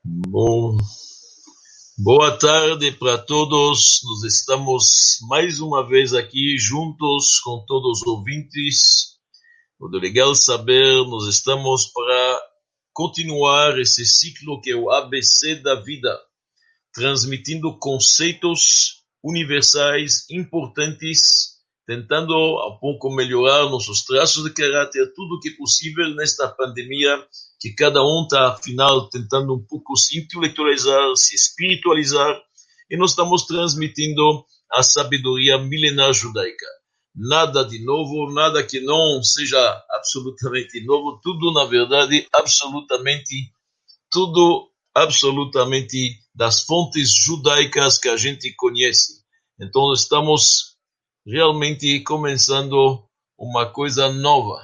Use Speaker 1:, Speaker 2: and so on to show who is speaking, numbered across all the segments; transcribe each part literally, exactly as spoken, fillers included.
Speaker 1: Bom, boa tarde para todos. Nós estamos mais uma vez aqui juntos com todos os ouvintes. Muito legal saber, nós estamos para continuar esse ciclo que é o A B C da vida, transmitindo conceitos universais importantes, tentando um pouco melhorar nossos traços de caráter, tudo o que é possível nesta pandemia, que cada um está, afinal, tentando um pouco se intelectualizar, se espiritualizar, e nós estamos transmitindo a sabedoria milenar judaica. Nada de novo, nada que não seja absolutamente novo, tudo, na verdade, absolutamente, tudo absolutamente das fontes judaicas que a gente conhece. Então, estamos realmente começando uma coisa nova.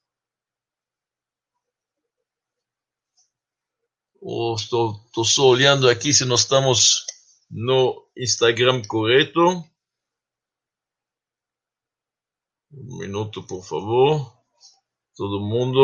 Speaker 1: Oh, estou, estou só olhando aqui se nós estamos no Instagram correto. Um minuto, por favor. Todo mundo.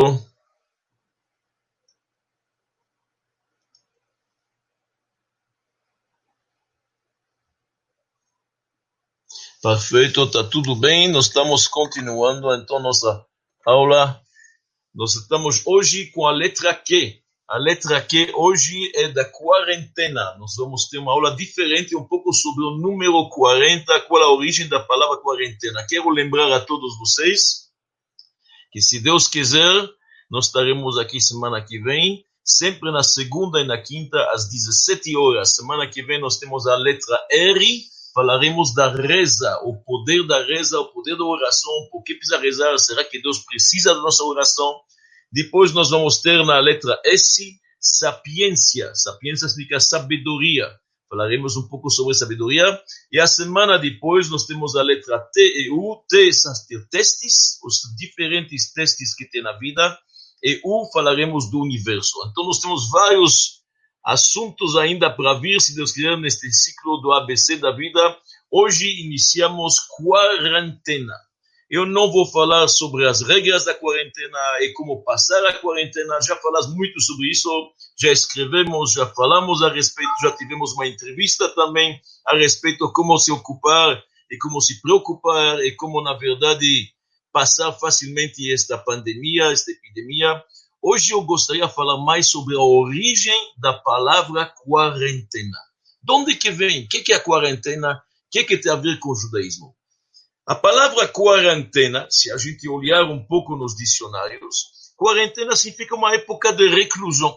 Speaker 1: Perfeito, está tudo bem. Nós estamos continuando, então, nossa aula. Nós estamos hoje com a letra Q. A letra Q hoje é da quarentena. Nós vamos ter uma aula diferente, um pouco sobre o número quarenta, qual a origem da palavra quarentena. Quero lembrar a todos vocês que, se Deus quiser, nós estaremos aqui semana que vem, sempre na segunda e na quinta, às dezessete horas. Semana que vem nós temos a letra R, falaremos da reza, o poder da reza, o poder da oração, por que precisa rezar, será que Deus precisa da nossa oração? Depois nós vamos ter na letra S, sapiência. Sapiência significa sabedoria. Falaremos um pouco sobre sabedoria. E a semana depois nós temos a letra T e U. T são testes, os diferentes testes que tem na vida. E U falaremos do universo. Então nós temos vários assuntos ainda para vir, se Deus quiser, neste ciclo do A B C da vida. Hoje iniciamos quarentena. Eu não vou falar sobre as regras da quarentena e como passar a quarentena. Já falamos muito sobre isso, já escrevemos, já falamos a respeito, já tivemos uma entrevista também a respeito de como se ocupar e como se preocupar e como, na verdade, passar facilmente esta pandemia, esta epidemia. Hoje eu gostaria de falar mais sobre a origem da palavra quarentena. De onde que vem? O que é a quarentena? O que, que tem a ver com o judaísmo? A palavra quarentena, se a gente olhar um pouco nos dicionários, quarentena significa uma época de reclusão.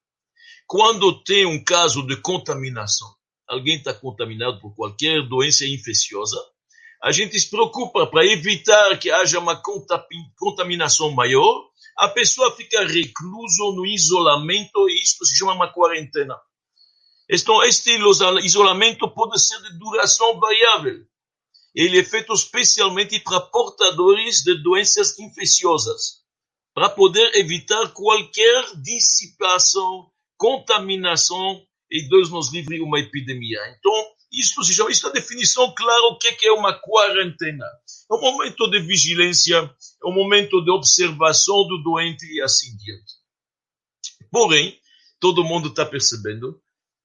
Speaker 1: Quando tem um caso de contaminação, alguém está contaminado por qualquer doença infecciosa, a gente se preocupa para evitar que haja uma contaminação maior, a pessoa fica recluso no isolamento e isso se chama uma quarentena. Então, este isolamento pode ser de duração variável. Ele é feito especialmente para portadores de doenças infecciosas, para poder evitar qualquer dissipação, contaminação e Deus nos livre uma epidemia. Então, isso se chama, isso é a definição clara o que é uma quarentena. É um momento de vigilância, é um momento de observação do doente e assim diante. Porém, todo mundo está percebendo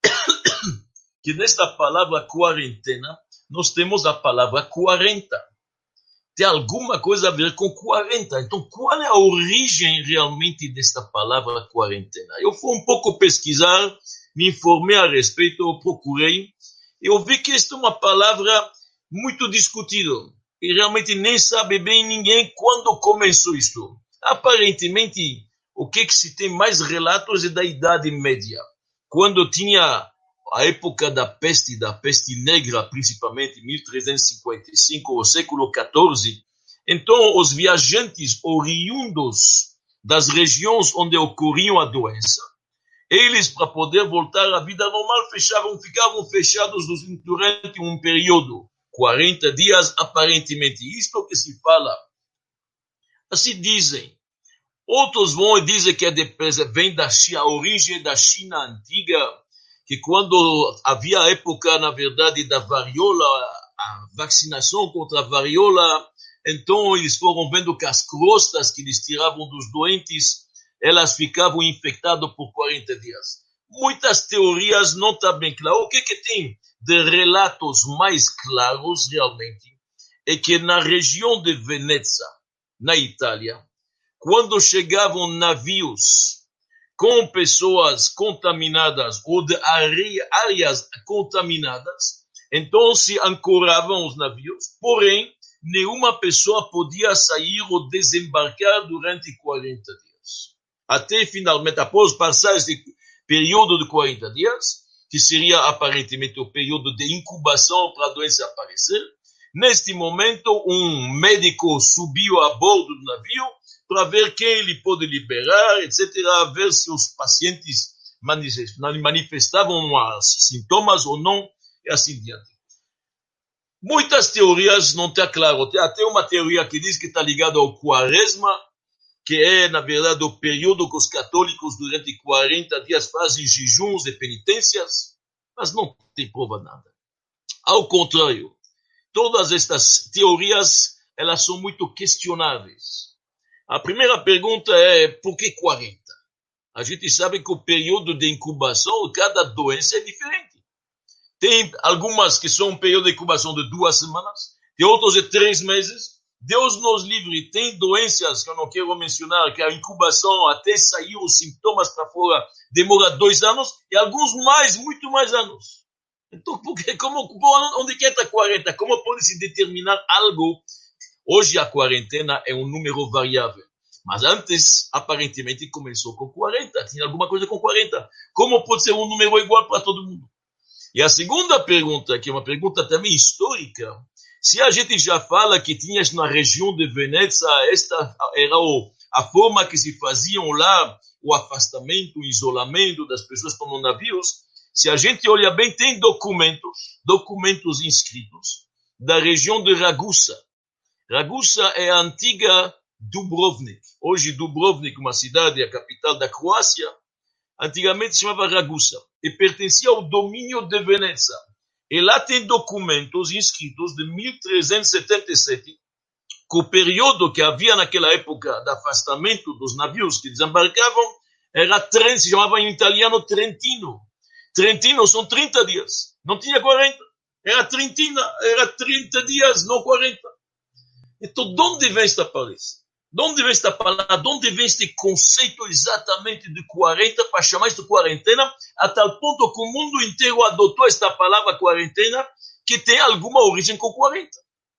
Speaker 1: que nesta palavra quarentena, nós temos a palavra quarenta. Tem alguma coisa a ver com quarenta. Então, qual é a origem realmente desta palavra quarentena? Eu fui um pouco pesquisar, me informei a respeito, eu procurei, e eu vi que esta é uma palavra muito discutida. E realmente nem sabe bem ninguém quando começou isto. Aparentemente, o que, que se tem mais relatos é da Idade Média. Quando tinha a época da peste, da peste negra, principalmente mil trezentos e cinquenta e cinco, o século quatorze, então os viajantes oriundos das regiões onde ocorria a doença, eles, para poder voltar à vida normal, fechavam, ficavam fechados durante um período, quarenta dias, aparentemente. Isto que se fala, assim dizem. Outros vão e dizem que é de, vem da China, a origem da China antiga, que quando havia a época, na verdade, da variola, a vacinação contra a variola, então eles foram vendo que as crostas que eles tiravam dos doentes, elas ficavam infectadas por quarenta dias. muitas teorias não estão bem claras. O que que tem de relatos mais claros, realmente, é que na região de Veneza, na Itália, quando chegavam navios com pessoas contaminadas ou de áreas contaminadas, então se ancoravam os navios, porém, nenhuma pessoa podia sair ou desembarcar durante quarenta dias. Até finalmente, após passar esse período de quarenta dias, que seria aparentemente o período de incubação para a doença aparecer, neste momento um médico subiu a bordo do navio para ver quem ele pode liberar, etcétera, ver se os pacientes manifestavam sintomas ou não, e assim diante. Muitas teorias não estão claras. Tem até uma teoria que diz que está ligada ao quaresma, que é, na verdade, o período que os católicos, durante quarenta dias, fazem jejuns e penitências, mas não tem prova nada. Ao contrário, todas estas teorias, elas são muito questionáveis. A primeira pergunta é, por que quarenta? A gente sabe que o período de incubação de cada doença é diferente. Tem algumas que são um período de incubação de duas semanas, tem outros de três meses. Deus nos livre, tem doenças que eu não quero mencionar, que a incubação até sair os sintomas para fora demora dois anos, e alguns mais, muito mais anos. Então, porque, como, onde que está quarenta? Como pode se determinar algo? Hoje a quarentena é um número variável, mas antes, aparentemente, começou com quarenta, tinha alguma coisa com quarenta. Como pode ser um número igual para todo mundo? E a segunda pergunta, que é uma pergunta também histórica, se a gente já fala que tinha na região de Veneza, esta era o, a forma que se faziam lá, o afastamento, o isolamento das pessoas como navios, se a gente olha bem, tem documentos, documentos inscritos da região de Ragusa. Ragusa é a antiga Dubrovnik. Hoje Dubrovnik, uma cidade, a capital da Croácia, antigamente se chamava Ragusa e pertencia ao domínio de Veneza. E lá tem documentos inscritos de mil trezentos e setenta e sete, que o período que havia naquela época de afastamento dos navios que desembarcavam era trem, se chamava em italiano Trentino. Trentino são trinta dias, não tinha quarenta. Era Trentina, era trinta dias, não quarenta. Então, de onde vem esta palavra? De onde vem esta palavra? De onde vem este conceito exatamente de quarenta para chamar isto de quarentena, a tal ponto que o mundo inteiro adotou esta palavra quarentena, que tem alguma origem com quarenta.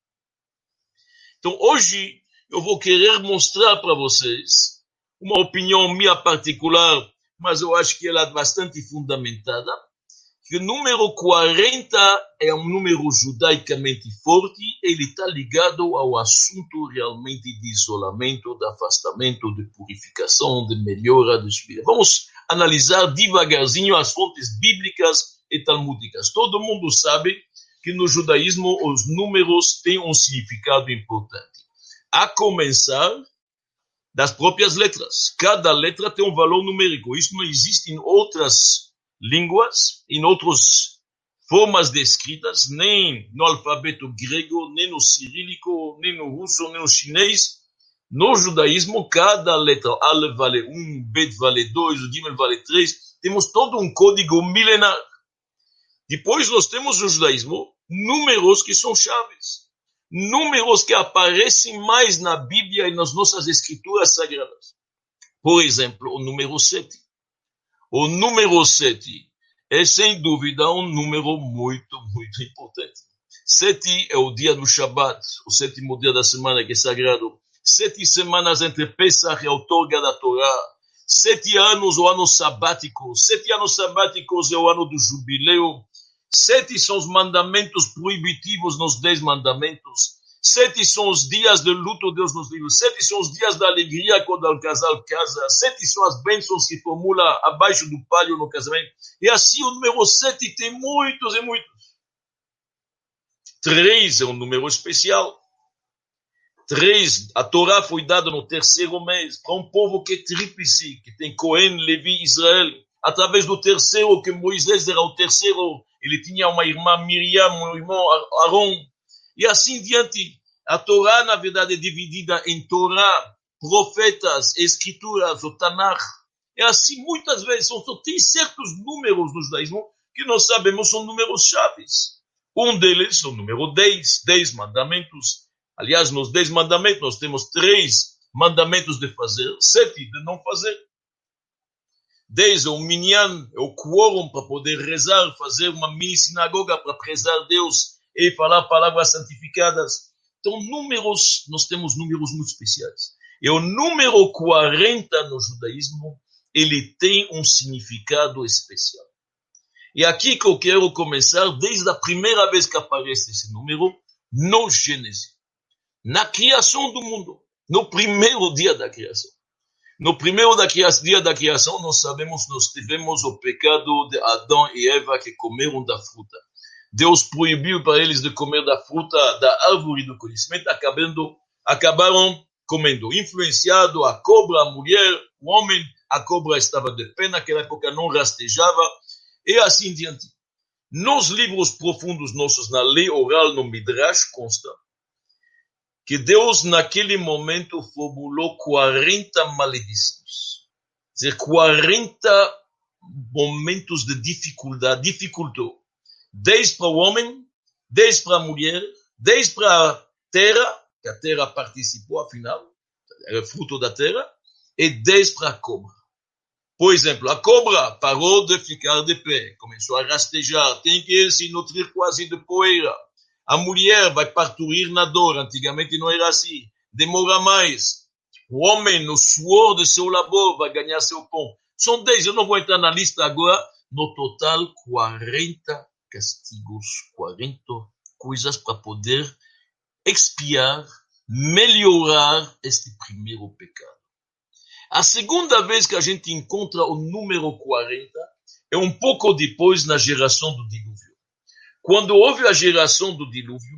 Speaker 1: Então, hoje, eu vou querer mostrar para vocês uma opinião minha particular, mas eu acho que ela é bastante fundamentada, que o número quarenta é um número judaicamente forte, ele está ligado ao assunto realmente de isolamento, de afastamento, de purificação, de melhora do espírito. Vamos analisar devagarzinho as fontes bíblicas e talmúdicas. Todo mundo sabe que no judaísmo os números têm um significado importante. A começar das próprias letras. Cada letra tem um valor numérico. Isso não existe em outras línguas, em outras formas de escritas, nem no alfabeto grego, nem no cirílico, nem no russo, nem no chinês. No judaísmo, cada letra, Aleph vale um, Bet vale dois, o Gimel vale três. Temos todo um código milenar. Depois nós temos no judaísmo números que são chaves. Números que aparecem mais na Bíblia e nas nossas escrituras sagradas. Por exemplo, o número sete. O número sete é, sem dúvida, um número muito, muito importante. Sete é o dia do Shabat, o sétimo dia da semana que é sagrado. Sete semanas entre Pesach e a outorga da Torá. Sete anos, o ano sabático. Sete anos sabáticos é o ano do jubileu. Sete são os mandamentos proibitivos nos dez mandamentos. Sete são os dias de luto, Deus nos livre. Sete são os dias da alegria quando o casal casa. Sete são as bênçãos que formula abaixo do palio no casamento. E assim o número sete tem muitos e muitos. Três é um número especial. Três, a Torá foi dada no terceiro mês para um povo que é tríplice, que tem Cohen, Levi, Israel. Através do terceiro, que Moisés era o terceiro, ele tinha uma irmã Miriam, um irmão Aaron. E assim diante, a Torá, na verdade, é dividida em Torá, profetas, escrituras, o Tanakh. É assim, muitas vezes, só tem certos números no judaísmo que nós sabemos são números chaves. Um deles é o número dez, dez mandamentos. Aliás, nos dez mandamentos nós temos três mandamentos de fazer, sete de não fazer. dez é o minyan, é o quórum para poder rezar, fazer uma mini sinagoga para prezar Deus e falar palavras santificadas. Então, números, nós temos números muito especiais. E o número quarenta no judaísmo, ele tem um significado especial. E aqui que eu quero começar, desde a primeira vez que aparece esse número, no Gênesis. Na criação do mundo, no primeiro dia da criação. No primeiro da criação, dia da criação, nós sabemos, nós tivemos o pecado de Adão e Eva que comeram da fruta. Deus proibiu para eles de comer da fruta da árvore do conhecimento, acabando, acabaram comendo. Influenciado a cobra, a mulher, o homem, a cobra estava de pé, naquela época não rastejava, e assim diante. Nos livros profundos nossos, na lei oral, no Midrash, consta que Deus, naquele momento, formulou quarenta maledições. Quer dizer, quarenta momentos de dificuldade, dificultou. dez para o homem, dez para a mulher, dez para a terra, que a terra participou, afinal, era fruto da terra, e dez para a cobra. Por exemplo, a cobra parou de ficar de pé, começou a rastejar, tem que se nutrir quase de poeira. A mulher vai parturir na dor, antigamente não era assim, demora mais. O homem, no suor de seu labor, vai ganhar seu pão. São dez, eu não vou entrar na lista agora, no total, quarenta castigos, quarenta coisas para poder expiar, melhorar este primeiro pecado. A segunda vez que a gente encontra o número quarenta é um pouco depois na geração do dilúvio. Quando houve a geração do dilúvio,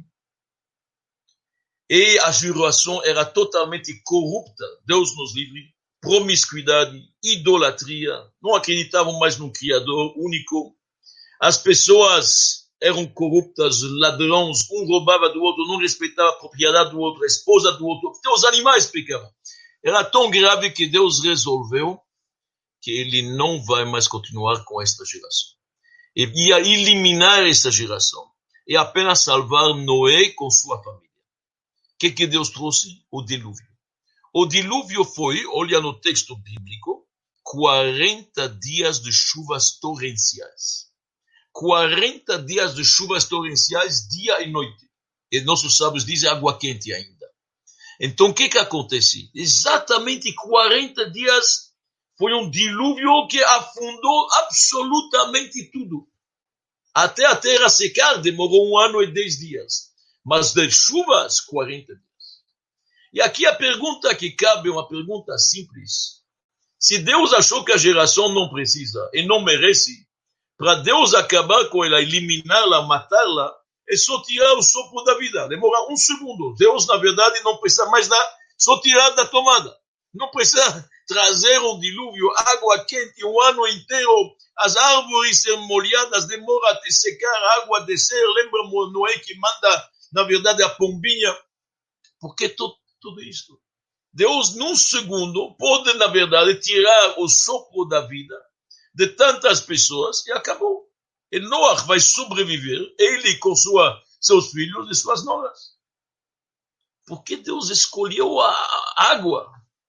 Speaker 1: e a geração era totalmente corrupta, Deus nos livre, promiscuidade, idolatria, não acreditavam mais no Criador único, as pessoas eram corruptas, ladrões, um roubava do outro, não respeitava a propriedade do outro, a esposa do outro, até os animais pecavam. Era tão grave que Deus resolveu que ele não vai mais continuar com esta geração. E ia eliminar essa geração e apenas salvar Noé com sua família. O que, que Deus trouxe? O dilúvio. O dilúvio foi, olha no texto bíblico, quarenta dias de chuvas torrenciais. quarenta dias de chuvas torrenciais, dia e noite. E nossos sábios dizem água quente ainda. Então, o que que acontece? Exatamente quarenta dias foi um dilúvio que afundou absolutamente tudo. Até a terra secar demorou um ano e dez dias. Mas de chuvas, quarenta dias. E aqui a pergunta que cabe é uma pergunta simples. Se Deus achou que a geração não precisa e não merece, para Deus acabar com ela, eliminá-la, matá-la, é só tirar o sopro da vida. Demora um segundo. Deus, na verdade, não precisa mais nada, só tirar da tomada. Não precisa trazer um dilúvio, água quente, o ano inteiro. As árvores ser molhadas, demora até secar, a água descer. Lembra Noé que manda, na verdade, a pombinha. Por que tudo, tudo isso? Deus, num segundo, pode, na verdade, tirar o sopro da vida de tantas pessoas e acabou. E Noé vai sobreviver, ele com sua, seus filhos e suas noras. Por que Deus escolheu a água?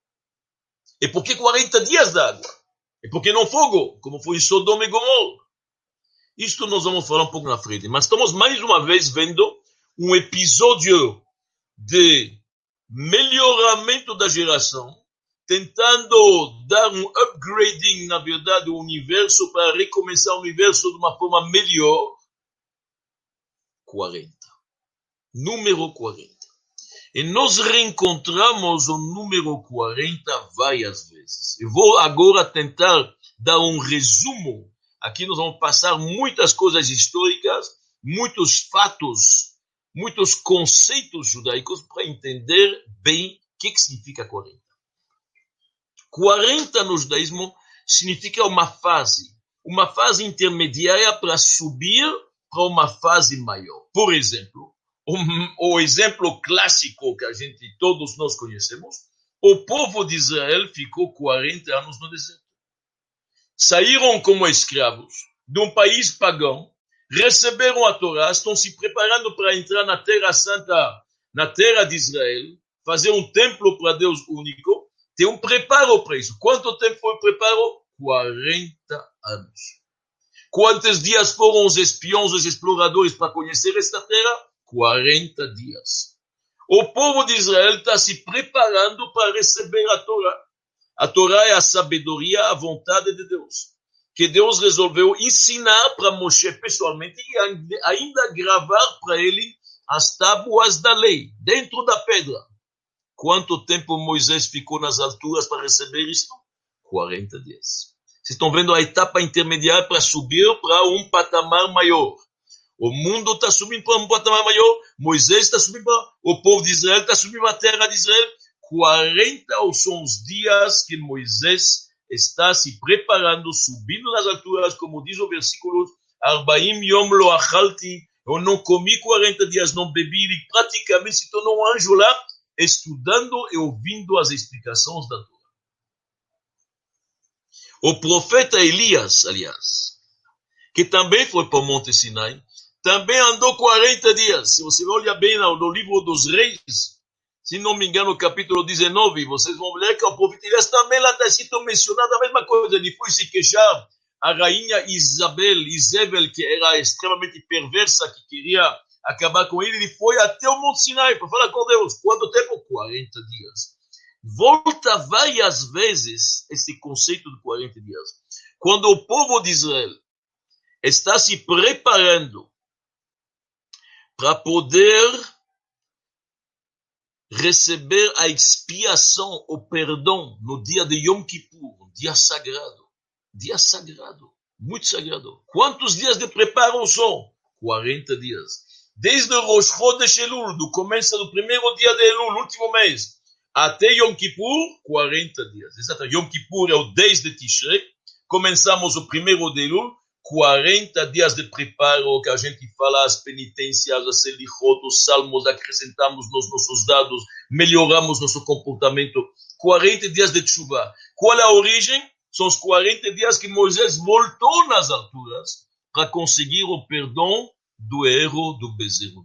Speaker 1: E por que quarenta dias d'água? E por que não fogo, como foi em Sodoma e Gomorra? Isto nós vamos falar um pouco na frente. Mas estamos mais uma vez vendo um episódio de melhoramento da geração, tentando dar um upgrading, na verdade, do universo para recomeçar o universo de uma forma melhor. quarenta. Número quarenta. E nós reencontramos o número quarenta várias vezes. Eu vou agora tentar dar um resumo. Aqui nós vamos passar muitas coisas históricas, muitos fatos, muitos conceitos judaicos para entender bem o que, que significa quarenta. quarenta no judaísmo significa uma fase, uma fase intermediária para subir para uma fase maior. Por exemplo, o, o exemplo clássico que a gente, todos nós conhecemos, o povo de Israel ficou quarenta anos no deserto. saíram como escravos de um país pagão, receberam a Torá, estão se preparando para entrar na Terra Santa, na Terra de Israel, fazer um templo para Deus único, tem um preparo para isso. Quanto tempo foi o preparo? quarenta anos. Quantos dias foram os espiões, os exploradores para conhecer esta terra? quarenta dias. O povo de Israel está se preparando para receber a Torá. A Torá é a sabedoria, a vontade de Deus, que Deus resolveu ensinar para Moshe pessoalmente e ainda gravar para ele as tábuas da lei, dentro da pedra. Quanto tempo Moisés ficou nas alturas para receber isto? quarenta dias. Vocês estão vendo a etapa intermediária para subir para um patamar maior. O mundo está subindo para um patamar maior, Moisés está subindo para... O povo de Israel está subindo para a terra de Israel. quarenta são os dias que Moisés está se preparando, subindo nas alturas, como diz o versículo, Arbaim yom lo achalti, eu não comi quarenta dias, não bebi, ele praticamente se tornou um anjo lá, estudando e ouvindo as explicações da Torá. O profeta Elias, aliás, que também foi para o Monte Sinai, também andou quarenta dias. Se você olha bem no, no livro dos Reis, se não me engano, no capítulo dezenove, vocês vão ver que o profeta Elias também lá está sido mencionado a mesma coisa. Ele foi se queixar a rainha Isabel, Isabel, que era extremamente perversa, que queria acabar com ele. Ele foi até o Monte Sinai para falar com Deus. Quanto tempo? quarenta dias. Volta várias vezes esse conceito de quarenta dias. Quando o povo de Israel está se preparando para poder receber a expiação, o perdão, no dia de Yom Kippur, um dia sagrado. Dia sagrado, muito sagrado. Quantos dias de preparo são? quarenta dias. Desde o Rosh Chodesh Elul, do começo do primeiro dia de Elul, último mês, até Yom Kippur, quarenta dias. Exato. Yom Kippur é o dez de Tishrei. Começamos o primeiro de Elul, quarenta dias de preparo, que a gente fala as penitências, as selichot, os salmos, acrescentamos nos nossos dados, melhoramos nosso comportamento. quarenta dias de tshuva. Qual é a origem? São os quarenta dias que Moisés voltou nas alturas para conseguir o perdão do erro do bezerro.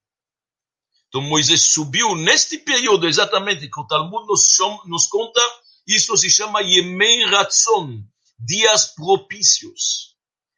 Speaker 1: Então Moisés subiu neste período, exatamente, que o Talmud nos, chama, nos conta, isso se chama Yemei Ratzon, dias propícios,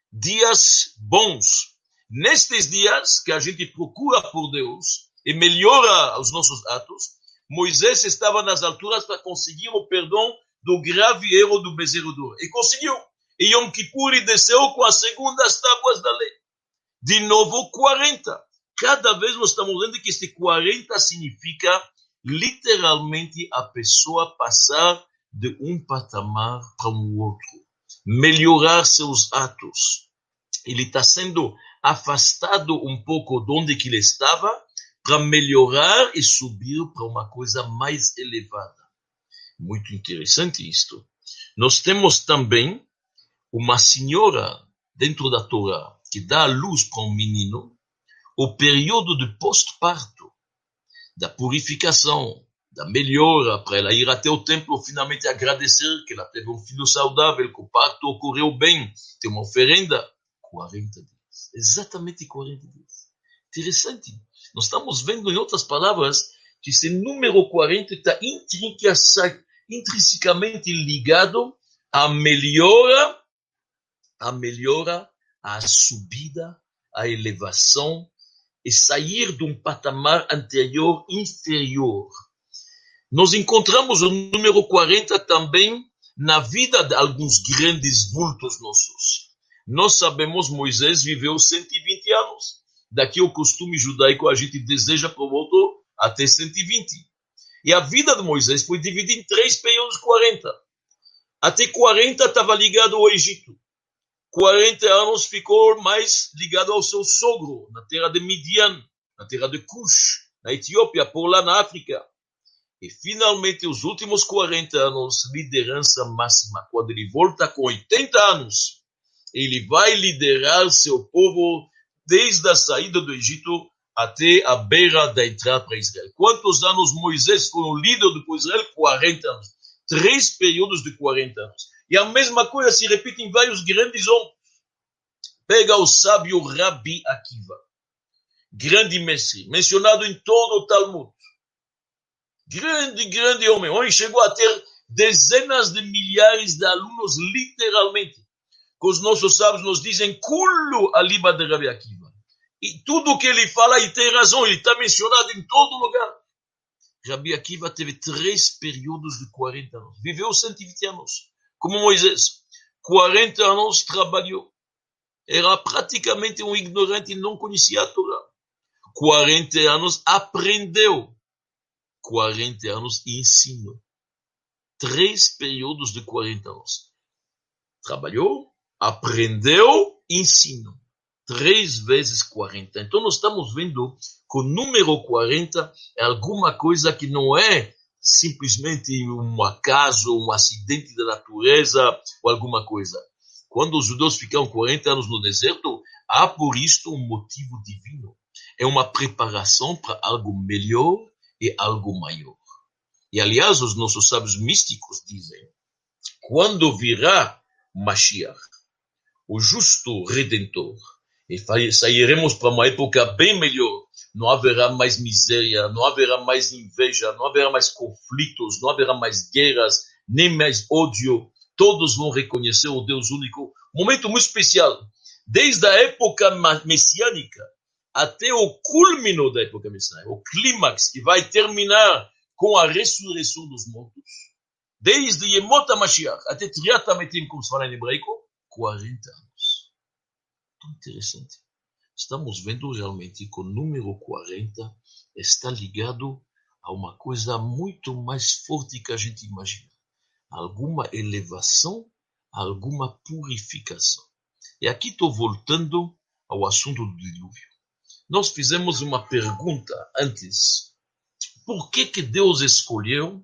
Speaker 1: dias bons. Nestes dias que a gente procura por Deus e melhora os nossos atos, Moisés estava nas alturas para conseguir o perdão do grave erro do bezerro de ouro. E conseguiu. E Yom Kippur ele desceu com as segundas tábuas da lei. De novo, quarenta. Cada vez nós estamos vendo que este quarenta significa literalmente a pessoa passar de um patamar para um outro. Melhorar seus atos. Ele está sendo afastado um pouco de onde que ele estava para melhorar e subir para uma coisa mais elevada. Muito interessante isto. Nós temos também uma senhora dentro da Torá que dá a luz para um menino, o período de pós-parto, da purificação, da melhora, para ela ir até o templo finalmente agradecer que ela teve um filho saudável, que o parto ocorreu bem, tem uma oferenda, quarenta dias. Exatamente quarenta dias. Interessante. Nós estamos vendo, em outras palavras, que esse número quarenta está intrinsecamente ligado à melhora, à melhora, à subida, à elevação, e sair de um patamar anterior, inferior. Nós encontramos o número quarenta também na vida de alguns grandes vultos nossos. Nós sabemos, Moisés viveu cento e vinte anos. Daqui o costume judaico a gente deseja por volta até cento e vinte. E a vida de Moisés foi dividida em três períodos de quarenta. Até quarenta estava ligado ao Egito. quarenta anos ficou mais ligado ao seu sogro, na terra de Midian, na terra de Cush, na Etiópia, por lá na África. E finalmente, os últimos quarenta anos, liderança máxima. Quando ele volta com oitenta anos, ele vai liderar seu povo desde a saída do Egito até a beira da entrada para Israel. Quantos anos Moisés foi o líder do povo de Israel? quarenta anos. Três períodos de quarenta anos. E a mesma coisa se repete em vários grandes homens. Pega o sábio Rabi Akiva, grande mestre, mencionado em todo o Talmud. Grande, grande homem, onde chegou a ter dezenas de milhares de alunos, literalmente. Que os nossos sábios nos dizem, Kullu aliba de Rabi Akiva. E tudo que ele fala, ele tem razão, ele está mencionado em todo lugar. Rabi Akiva teve três períodos de quarenta anos. Viveu cento e vinte anos, como Moisés. quarenta anos trabalhou. Era praticamente um ignorante e não conhecia a Torá. quarenta anos aprendeu. quarenta anos ensinou. Três períodos de quarenta anos. Trabalhou, aprendeu, ensinou. Três vezes quarenta. Então nós estamos vendo que o número quarenta é alguma coisa que não é simplesmente um acaso, um acidente da natureza ou alguma coisa. Quando os judeus ficaram quarenta anos no deserto, há por isto um motivo divino. É uma preparação para algo melhor e algo maior. E aliás, os nossos sábios místicos dizem, quando virá Mashiach, o justo Redentor, e sairemos para uma época bem melhor, não haverá mais miséria, não haverá mais inveja, não haverá mais conflitos, não haverá mais guerras, nem mais ódio. Todos vão reconhecer o Deus único. Um momento muito especial. Desde a época messiânica até o culmino da época messiânica, o clímax que vai terminar com a ressurreição dos mortos. Desde Yemot HaMashiach até Triat HaMetim, como se fala em hebraico, quarenta anos. Tão interessante. Estamos vendo realmente que o número quarenta está ligado a uma coisa muito mais forte que a gente imagina. Alguma elevação, alguma purificação. E aqui estou voltando ao assunto do dilúvio. Nós fizemos uma pergunta antes. Por que que Deus escolheu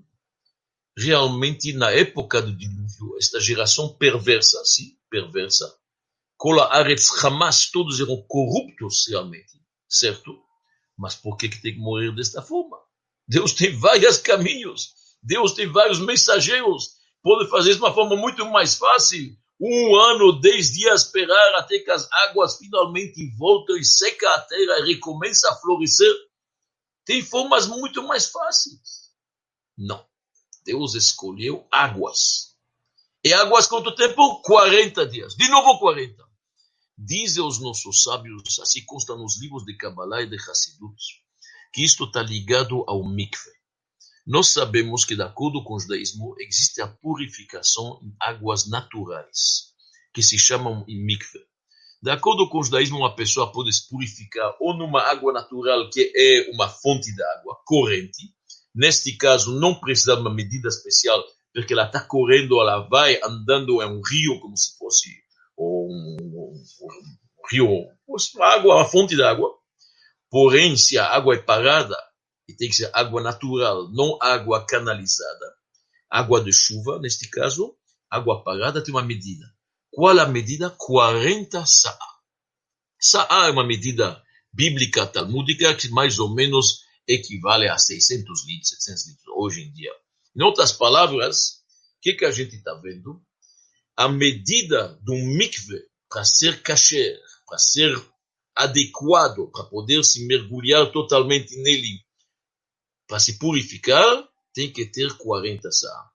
Speaker 1: realmente na época do dilúvio esta geração perversa, sim, perversa? Kola Aretz Hamas, todos eram corruptos realmente, certo? Mas por que que tem que morrer desta forma? Deus tem vários caminhos. Deus tem vários mensageiros. Pode fazer isso de uma forma muito mais fácil. Um ano, dez dias, esperar até que as águas finalmente voltam e seca a terra e recomeça a florescer. Tem formas muito mais fáceis. Não. Deus escolheu águas. E águas quanto tempo? quarenta dias. De novo quarenta. Dizem os nossos sábios, assim consta nos livros de Kabbalah e de Hassidut, que isto está ligado ao mikve. Nós sabemos que, de acordo com o judaísmo, existe a purificação em águas naturais, que se chamam mikve. De acordo com o judaísmo, uma pessoa pode se purificar ou numa água natural, que é uma fonte de água corrente. Neste caso, não precisa de uma medida especial, porque ela está correndo, ela vai andando em um rio, como se fosse um, um, um rio, uma água, uma fonte de água. Porém, se a água é parada, e tem que ser água natural, não água canalizada. Água de chuva, neste caso, água parada tem uma medida. Qual a medida? quarenta sa'a. Sa'a é uma medida bíblica talmúdica que mais ou menos equivale a seiscentos litros, setecentos litros hoje em dia. Em outras palavras, o que, que a gente está vendo? A medida do mikve para ser kasher, para ser adequado, para poder se mergulhar totalmente nele, para se purificar, tem que ter quarenta sa'a.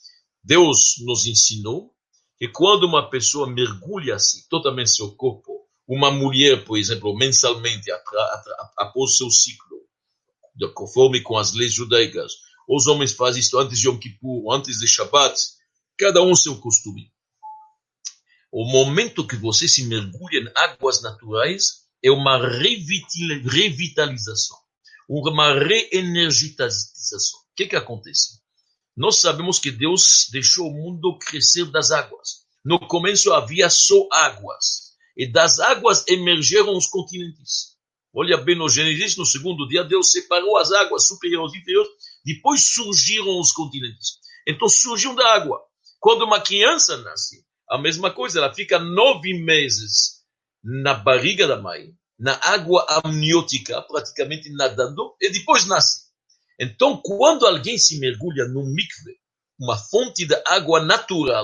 Speaker 1: Deus nos ensinou que quando uma pessoa mergulha-se totalmente seu corpo, uma mulher, por exemplo, mensalmente, após seu ciclo, de conforme com as leis judaicas, os homens fazem isto antes de Yom Kippur, antes de Shabbat, cada um seu costume. O momento que você se mergulha em águas naturais é uma revitalização, uma reenergização. O que que acontece? Nós sabemos que Deus deixou o mundo crescer das águas. No começo havia só águas. E das águas emergeram os continentes. Olha bem no Gênesis, no segundo dia, Deus separou as águas superiores e inferiores. Depois surgiram os continentes. Então surgiu da água. Quando uma criança nasce, a mesma coisa, ela fica nove meses na barriga da mãe, na água amniótica, praticamente nadando, e depois nasce. Então, quando alguém se mergulha no mikve, uma fonte de água natural,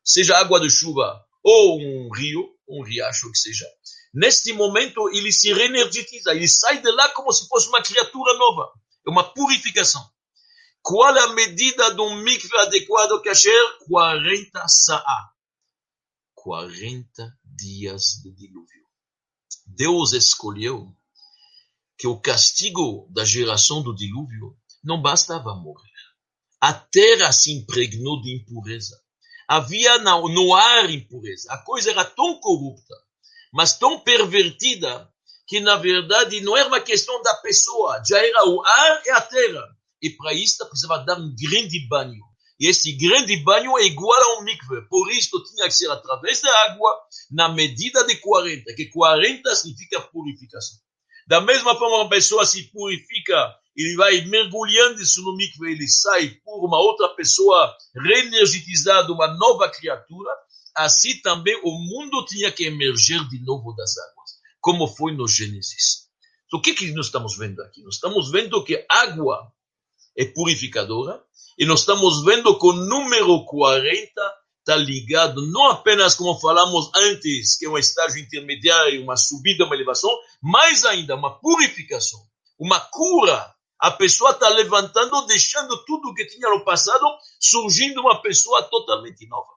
Speaker 1: seja água de chuva ou um rio, um riacho que seja, neste momento ele se reenergetiza, ele sai de lá como se fosse uma criatura nova, é uma purificação. Qual é a medida de um mikve adequado kasher? quarenta saá. quarenta dias de dilúvio. Deus escolheu que o castigo da geração do dilúvio não bastava morrer. A terra se impregnou de impureza. Havia no ar impureza. A coisa era tão corrupta, mas tão pervertida, que na verdade não era uma questão da pessoa, já era o ar e a terra. E para isso precisava dar um grande banho. E esse grande banho é igual a um mikve. Por isso tinha que ser através da água, na medida de quarenta, que quarenta significa purificação. Da mesma forma, uma pessoa se purifica, ele vai mergulhando isso no mikve, ele sai por uma outra pessoa reenergetizada, uma nova criatura. Assim também o mundo tinha que emerger de novo das águas, como foi no Gênesis. Então, o que, que nós estamos vendo aqui? Nós estamos vendo que água é purificadora, e nós estamos vendo que o número quarenta está ligado não apenas, como falamos antes, que é um estágio intermediário, uma subida, uma elevação, mas ainda uma purificação, uma cura. A pessoa está levantando, deixando tudo que tinha no passado, surgindo uma pessoa totalmente nova.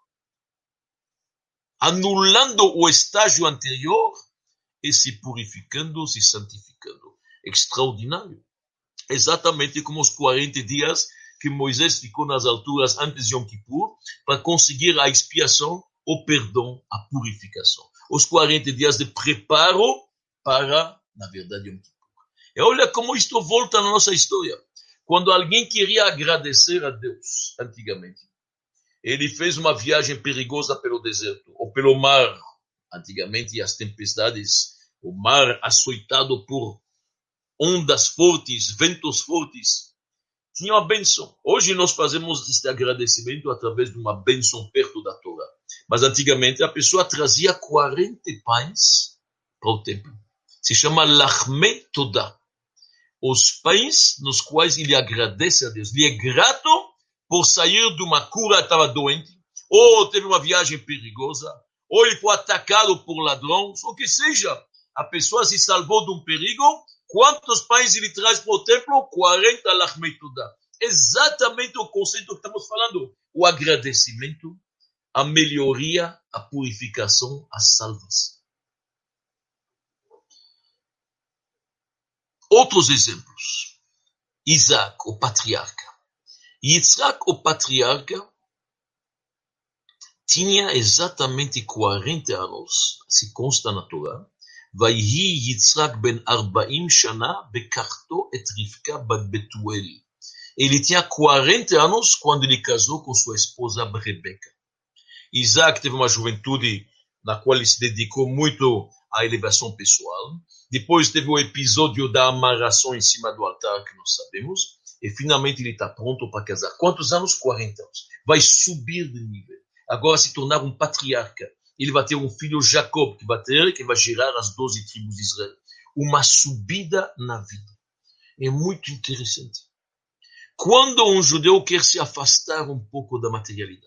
Speaker 1: Anulando o estágio anterior e se purificando, se santificando. Extraordinário. Exatamente como os quarenta dias que Moisés ficou nas alturas antes de Yom Kippur, para conseguir a expiação, o perdão, a purificação. Os quarenta dias de preparo para, na verdade, Yom Kippur. E olha como isto volta na nossa história. Quando alguém queria agradecer a Deus, antigamente, ele fez uma viagem perigosa pelo deserto, ou pelo mar, antigamente, as tempestades, o mar açoitado por ondas fortes, ventos fortes, tinha uma bênção. Hoje nós fazemos este agradecimento através de uma bênção perto da Torá. Mas antigamente a pessoa trazia quarenta pães para o templo. Se chama Lachme Todah. Os pães nos quais ele agradece a Deus. Ele é grato por sair de uma cura, estava doente, ou teve uma viagem perigosa, ou ele foi atacado por ladrões, ou que seja, a pessoa se salvou de um perigo. Quantos pães ele traz para o templo? quarenta Lachme Todah. Exatamente o conceito que estamos falando. O agradecimento, a melhoria, a purificação, a salvação. Outros exemplos. Isaac, o patriarca. Yitzhak, o patriarca, tinha exatamente quarenta anos, se consta na Torá. ויהי יצחק בן ארבעים שנה בקחתו את רבקה בת בתואל. Ele tinha quarenta anos quando ele casou com sua esposa Rebeca. Isaac teve uma juventude na qual ele se dedicou muito à elevação pessoal. Depois teve o episódio da amarração em cima do altar, que nós sabemos. E finalmente ele está pronto para casar. Quantos anos? quarenta anos. Vai subir de nível. Agora se tornar um patriarca. Ele vai ter um filho, Jacob, que vai ter, que vai gerar as doze tribos de Israel. Uma subida na vida. É muito interessante. Quando um judeu quer se afastar um pouco da materialidade,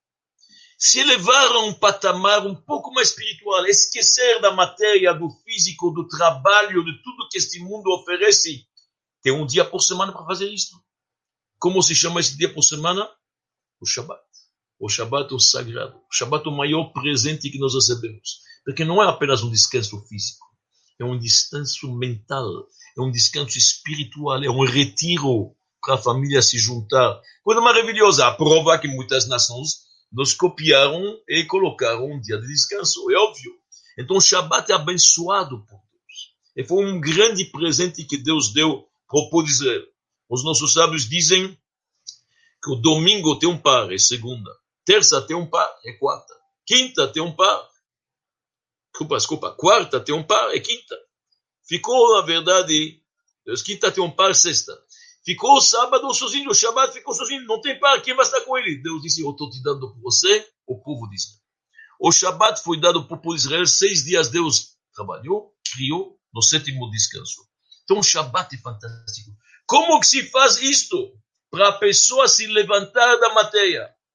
Speaker 1: se elevar a um patamar um pouco mais espiritual, esquecer da matéria, do físico, do trabalho, de tudo que este mundo oferece, tem um dia por semana para fazer isso. Como se chama esse dia por semana? O Shabbat. O Shabbat é o sagrado. O Shabbat é o maior presente que nós recebemos. Porque não é apenas um descanso físico. É um descanso mental. É um descanso espiritual. É um retiro para a família se juntar. Coisa maravilhosa. A prova que muitas nações nos copiaram e colocaram um dia de descanso. É óbvio. Então o Shabbat é abençoado por Deus. E foi um grande presente que Deus deu para o povo de Israel. Os nossos sábios dizem que o domingo tem um par, é segunda. Terça tem um par, é quarta. Quinta tem um par. Desculpa, desculpa. Quarta tem um par, é quinta. Ficou, na verdade, quinta tem um par, sexta. Ficou o sábado sozinho, o Shabbat ficou sozinho, não tem par, quem vai estar com ele? Deus disse, eu estou te dando por você, o povo de Israel. O Shabbat foi dado para o povo de Israel, seis dias Deus trabalhou, criou, no sétimo descanso. Então o Shabbat é fantástico. Como que se faz isto? Para a pessoa se levantar da matéria.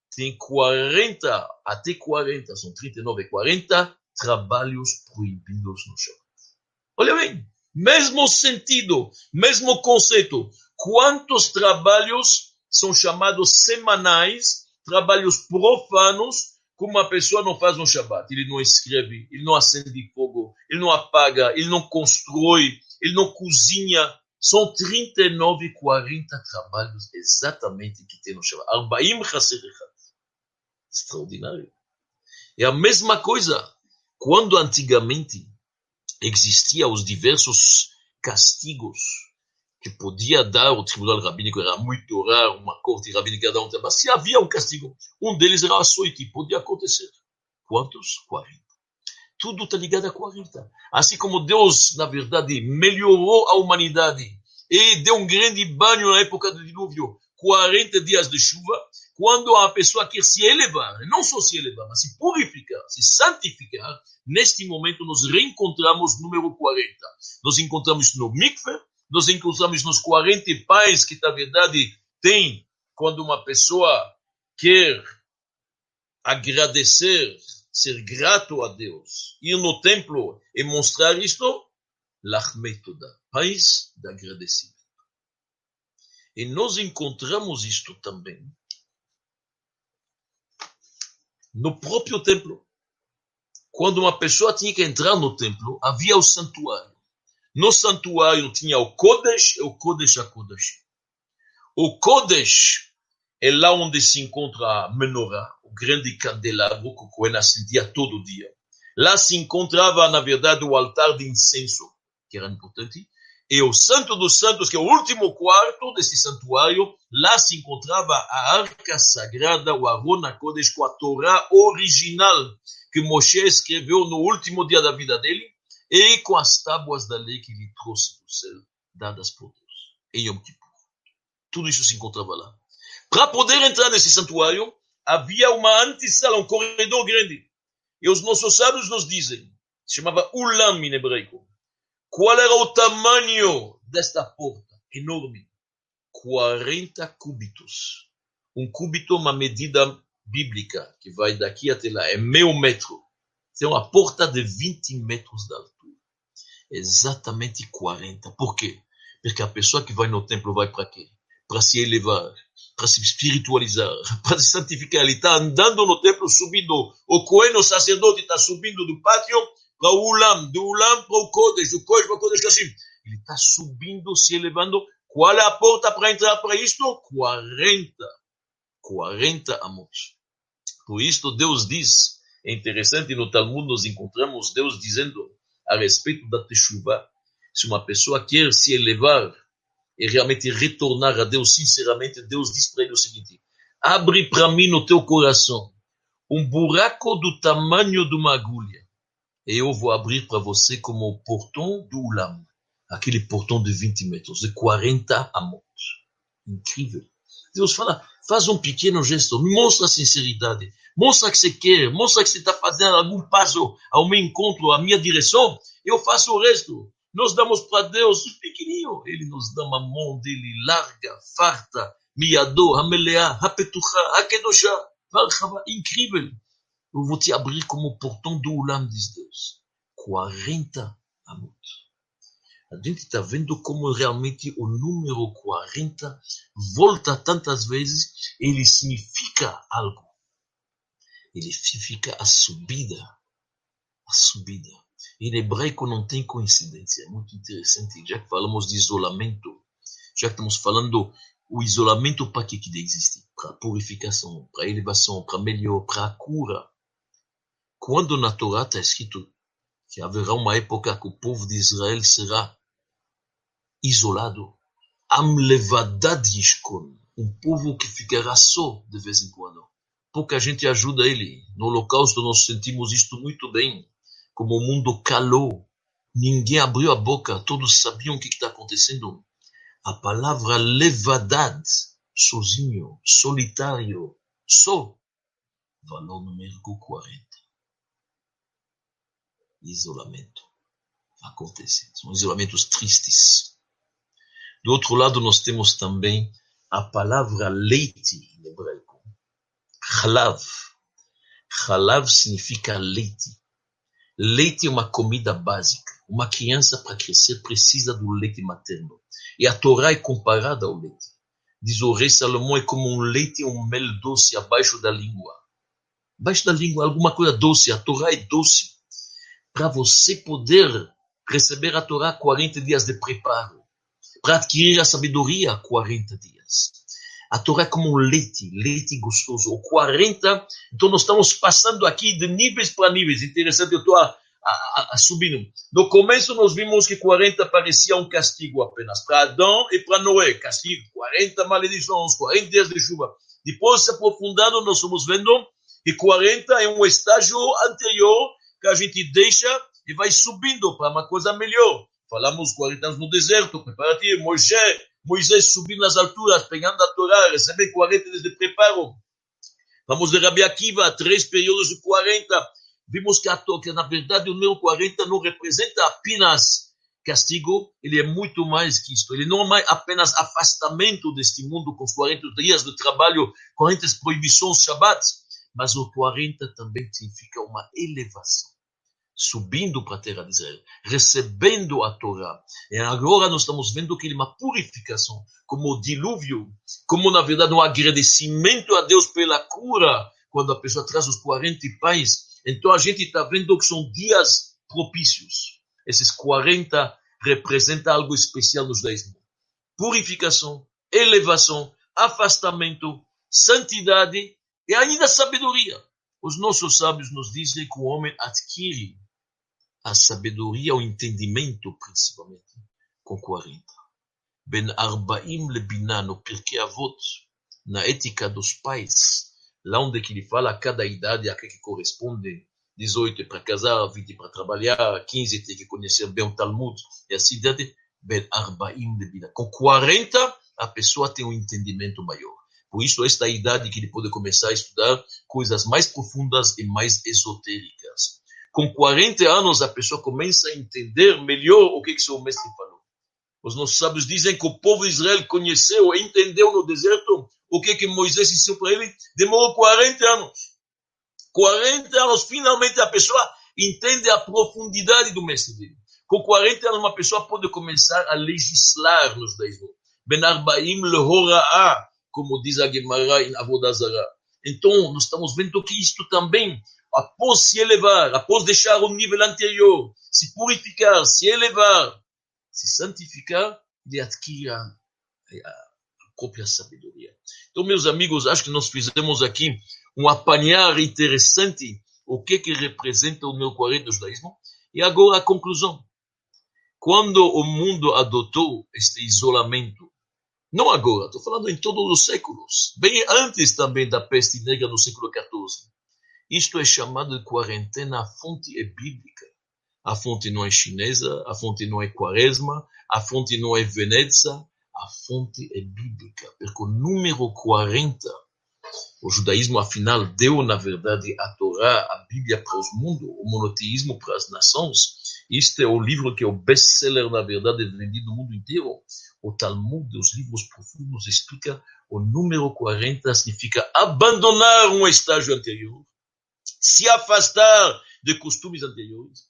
Speaker 1: tem quarenta, até quarenta, são trinta e nove e quarenta trabalhos proibidos no Shabat. Olha bem, mesmo sentido, mesmo conceito. Quantos trabalhos são chamados semanais, trabalhos profanos, que uma pessoa não faz no Shabat? Ele não escreve, ele não acende fogo, ele não apaga, ele não constrói, ele não cozinha. São trinta e nove, quarenta trabalhos exatamente que tem no Shabat. Arbaim Chaser Echad. Extraordinário. É a mesma coisa. Quando antigamente existiam os diversos castigos que podia dar o tribunal rabínico, era muito raro, uma corte rabínica dar um trabalho. Se havia um castigo, um deles era açoite, podia acontecer. Quantos? quarenta. Tudo está ligado a quarenta. Assim como Deus, na verdade, melhorou a humanidade e deu um grande banho na época do dilúvio, quarenta dias de chuva, quando a pessoa quer se elevar, não só se elevar, mas se purificar, se santificar, neste momento nós reencontramos o número quarenta. Nós encontramos no mikveh, nós encontramos nos quarenta pais que, na verdade, tem quando uma pessoa quer agradecer, ser grato a Deus, ir no templo e mostrar isto, Lachmei Todah, pais de agradecimento. E nós encontramos isto também no próprio templo. Quando uma pessoa tinha que entrar no templo, havia o santuário. No santuário tinha o Kodesh e o Kodesh HaKodashim. O Kodesh é lá onde se encontra a menorá, o grande candelabro que o Cohen acendia todo dia. Lá se encontrava, na verdade, o altar de incenso, que era importante, e o Santo dos Santos, que é o último quarto desse santuário, lá se encontrava a Arca Sagrada, o Aron HaKodesh, com a Torá original que Moshe escreveu no último dia da vida dele, e com as tábuas da lei que ele trouxe do céu, dadas por Deus, em Yom Kippur. Tudo isso se encontrava lá. Para poder entrar nesse santuário, havia uma antessala, um corredor grande. E os nossos sábios nos dizem, se chamava Ulam em hebraico. Qual era o tamanho desta porta? Enorme. quarenta cúbitos. Um cúbito é uma medida bíblica, que vai daqui até lá, é meio metro. É uma porta de vinte metros de altura. Exatamente quarenta. Por quê? Porque a pessoa que vai no templo vai para quê? Para se elevar, para se espiritualizar, para se santificar. Ele está andando no templo, subindo. O Cohen, o sacerdote, está subindo do pátio para o Ulam, do Ulam para o Kodesh, do Kodesh para o Kodesh Kashim. Ele está subindo, se elevando. Qual é a porta para entrar para isto? quarenta. quarenta amot. Por isto Deus diz, é interessante, no Talmud nós encontramos Deus dizendo a respeito da Teshuvah, se uma pessoa quer se elevar e realmente retornar a Deus sinceramente, Deus diz para ele o seguinte: abre para mim no teu coração um buraco do tamanho de uma agulha, e eu vou abrir para você como o portão do Ulam, aquele portão de vinte metros, de quarenta amot. Incrível. Deus fala, faz um pequeno gesto, mostra a sinceridade, mostra que você quer, mostra que você está fazendo algum passo ao meu encontro, à minha direção, eu faço o resto. Nós damos para Deus pequenininho, ele nos dá uma mão dele larga, farta, miado, hameleá, hapetucha, hakedosha, varchava, incrível. Eu vou te abrir como o portão do Ulam, diz Deus. quarenta amot. A gente está vendo como realmente o número quarenta volta tantas vezes, ele significa algo. Ele significa a subida. A subida. Em hebraico não tem coincidência, é muito interessante. Já que falamos de isolamento, já que estamos falando o isolamento para que que existe? Para a purificação, para a elevação, para melhor, para a cura. Quando na Torá está escrito que haverá uma época que o povo de Israel será isolado, Am levadad yishkon, um povo que ficará só de vez em quando. Pouca gente ajuda ele. No Holocausto nós sentimos isto muito bem. Como o mundo calou, ninguém abriu a boca, todos sabiam o que está acontecendo. A palavra levadad, sozinho, solitário, só, valor número quarenta. Isolamento. Acontece. São isolamentos tristes. Do outro lado, nós temos também a palavra leite, em hebraico. Halav. Halav significa leite. Leite é uma comida básica. Uma criança, para crescer, precisa do leite materno. E a Torá é comparada ao leite. Diz o rei Salomão, é como um leite e um mel doce abaixo da língua. Abaixo da língua, alguma coisa doce. A Torá é doce. Para você poder receber a Torá, quarenta dias de preparo. Para adquirir a sabedoria, quarenta dias. A Torá é como um leite, leite gostoso. O quarenta, então nós estamos passando aqui de níveis para níveis. Interessante, eu estou a, a, a subindo. No começo nós vimos que quarenta parecia um castigo apenas. Para Adão e para Noé, castigo. quarenta maledições, quarenta dias de chuva. Depois, se aprofundando, nós estamos vendo que quarenta é um estágio anterior que a gente deixa e vai subindo para uma coisa melhor. Falamos quarenta anos no deserto, preparativo, Moisés, Moisés subindo nas alturas, pegando a Torá, recebendo quarenta dias de preparo. Vamos ver Rabi Akiva, três períodos de quarenta. Vimos que, a, que na verdade o número quarenta não representa apenas castigo, ele é muito mais que isto. Ele não é apenas afastamento deste mundo com os quarenta dias de trabalho, quarenta proibições, Shabbat, mas o quarenta também significa uma elevação. Subindo para a terra de Israel, recebendo a Torá. E agora nós estamos vendo que ele é uma purificação, como o dilúvio, como na verdade um agradecimento a Deus pela cura, quando a pessoa traz os quarenta pais. Então a gente está vendo que são dias propícios. Esses quarenta representam algo especial no judaísmo. Purificação, elevação, afastamento, santidade e ainda sabedoria. Os nossos sábios nos dizem que o homem adquire a sabedoria, o entendimento, principalmente, com quarenta. Ben Arbaim Lebinah, no Pirkei Avot, na ética dos pais, lá onde ele fala a cada idade a que corresponde, dezoito para casar, vinte para trabalhar, quinze tem que conhecer bem o Talmud, e a cidade, Ben Arbaim Lebinah. Com quarenta, a pessoa tem um entendimento maior. Por isso, esta é a idade que ele pode começar a estudar coisas mais profundas e mais esotéricas. Com quarenta anos, a pessoa começa a entender melhor o que, que seu mestre falou. Os nossos sábios dizem que o povo de Israel conheceu e entendeu no deserto o que, que Moisés ensinou para ele. Demorou quarenta anos. quarenta anos, finalmente, a pessoa entende a profundidade do mestre dele. Com quarenta anos, uma pessoa pode começar a legislar no judaísmo. Ben Arbaim Lehora'ah, como diz a Gemara em Avodah Zarah. Então, nós estamos vendo que isto também, após se elevar, após deixar o nível anterior, se purificar, se elevar, se santificar, ele adquire a, a própria sabedoria. Então, meus amigos, acho que nós fizemos aqui um apanhar interessante o que que representa o número quarenta do judaísmo. E agora a conclusão. Quando o mundo adotou este isolamento, não agora, estou falando em todos os séculos, bem antes também da peste negra no século quatorze. Isto é chamado de quarentena, a fonte é bíblica. A fonte não é chinesa, a fonte não é quaresma, a fonte não é Veneza, a fonte é bíblica. Porque o número quarenta, o judaísmo afinal deu na verdade a Torá, a Bíblia para os mundos, o monoteísmo para as nações. Este é o livro que é o best-seller na verdade vendido no mundo inteiro. O Talmud, os livros profundos, explica o número quarenta significa abandonar um estágio anterior, se afastar de costumes anteriores,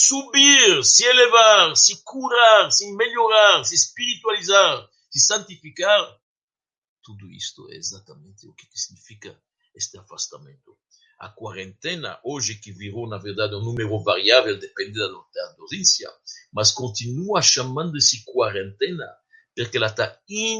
Speaker 1: subir, se elevar, se curar, se melhorar, se espiritualizar, se santificar. Tudo isto é exatamente o que significa este afastamento. A quarentena, hoje que virou, na verdade, um número variável, dependendo da dosência, mas continua chamando-se quarentena, porque ela está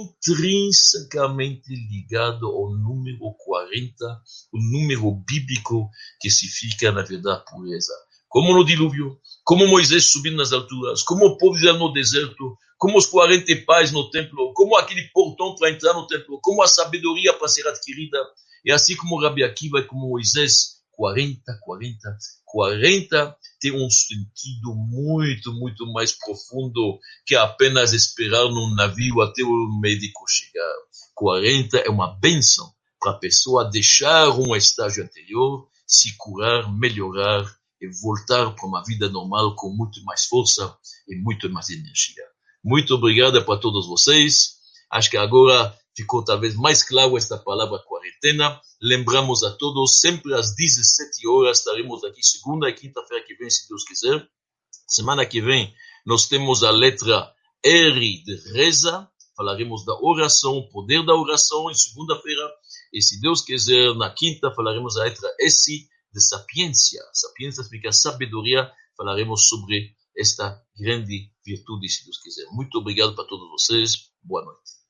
Speaker 1: intrinsecamente ligada ao número quarenta, o número bíblico que significa, na verdade, pureza. Como no dilúvio, como Moisés subindo nas alturas, como o povo Israel no deserto, como os quarenta pais no templo, como aquele portão para entrar no templo, como a sabedoria para ser adquirida. E assim como Rabi Akiva e como Moisés, quarenta, quarenta, quarenta tem um sentido muito, muito mais profundo que apenas esperar num navio até o médico chegar. quarenta é uma bênção para a pessoa deixar um estágio anterior, se curar, melhorar e voltar para uma vida normal com muito mais força e muito mais energia. Muito obrigado para todos vocês. Acho que agora ficou talvez mais claro esta palavra quarentena. Lembramos a todos, sempre às dezessete horas estaremos aqui, segunda e quinta-feira que vem, se Deus quiser. Semana que vem, nós temos a letra R de reza, falaremos da oração, o poder da oração em segunda-feira, e se Deus quiser, na quinta, falaremos a letra S de sapiência. Sapiência significa sabedoria, falaremos sobre esta grande virtude, se Deus quiser. Muito obrigado para todos vocês, boa noite.